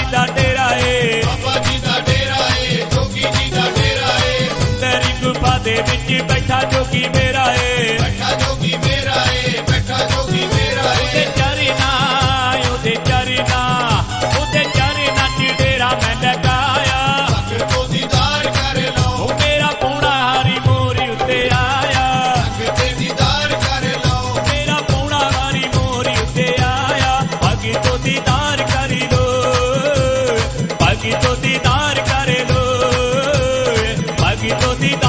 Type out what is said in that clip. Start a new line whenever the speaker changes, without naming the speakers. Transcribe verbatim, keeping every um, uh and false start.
दा डेरा है,
बाबा जी दा डेरा है, जोगी जी दा डेरा है।
तेरी गुफा दे विच बैठा जोगी मेरा है,
बैठा जोगी मेरा है, बैठा जोगी मेरा
उदे
है।
चरना उदे चरना उदे चरना च डेरा मैं लगाया।
भगत तो दीदार कर लो,
ओ मेरा पौना हारी मोरी उत्ते आया,
भगत ते दीदार कर लो।
मेरा पौना हारी मोरी उत्ते आया। भगत तो दीदार कर लो, भगत तो दीदार कर लो, भगत तो दीदार